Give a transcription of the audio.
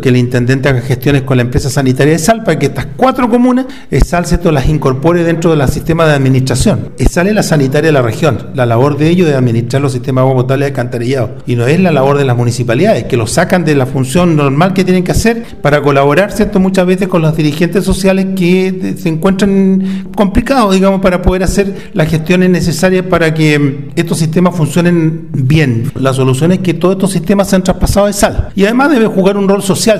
que el intendente haga gestiones con la empresa sanitaria de Sal para que estas 4 comunas, Sal se las incorpore dentro del sistema de administración. Sal es la sanitaria de la región, la labor de ellos es administrar los sistemas de agua potable de alcantarillado, y no es la labor de las municipalidades, que lo sacan de la función normal que tienen que hacer para colaborar, ¿cierto?, muchas veces con los dirigentes sociales que se encuentran complicados, digamos, para poder hacer las gestiones necesarias para que estos sistemas funcionen bien. La solución es que todos estos sistemas sean traspasados de Sal, y además debe jugar un rol social